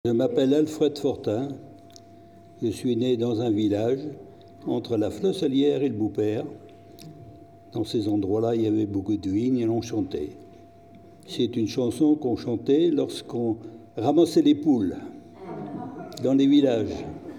Je m'appelle Alfred Fortin. Je suis né dans un village entre la Flosselière et le Boupère. Dans ces endroits-là, il y avait beaucoup de vignes et l'on chantait. C'est une chanson qu'on chantait lorsqu'on ramassait les poules dans les villages.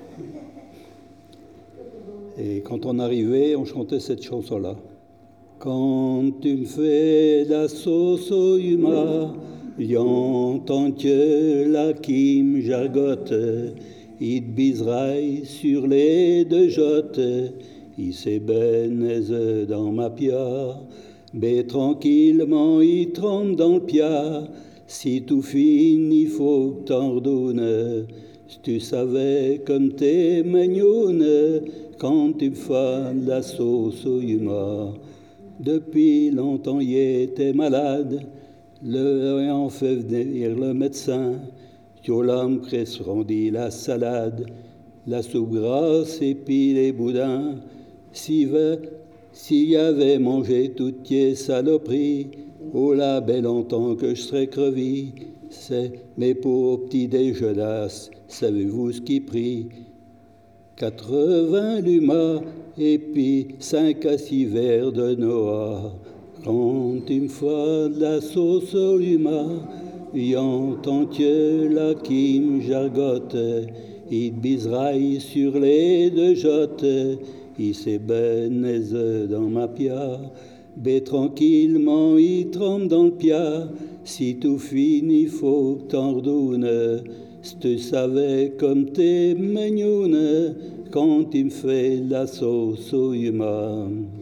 Et quand on arrivait, on chantait cette chanson-là. Quand tu me fais la sauce au yuma, j'entends que la qui me jargote, il biseraille sur les deux jottes, il s'ébènese dans ma pia, mais tranquillement il trempe dans le pia, si tout finit, il faut que t'en redonnes, si tu savais comme t'es mignonne, quand tu me fais la sauce au yuma. Depuis longtemps, il était malade, le ayant fait venir le médecin. Jolam se rendit la salade, la soupe grasse et puis les boudins. S'il y avait mangé toutes les saloperies, oh la belle en tant que je serais crevé. Mais pour petit déjeuner, savez-vous ce qui prit? 80 lumas et puis 5 à 6 verres de Noah. Quand tu me fais de la sauce au luma, j'entends que la qui me jargote, il biseraille sur les deux jottes, il s'ébènese dans ma pia, mais tranquillement il trempe dans le pia, si tout finit, faut que t'en redonnes. Si tu savais comme t'es mignonne, quand tu me fais la sauce au yuma.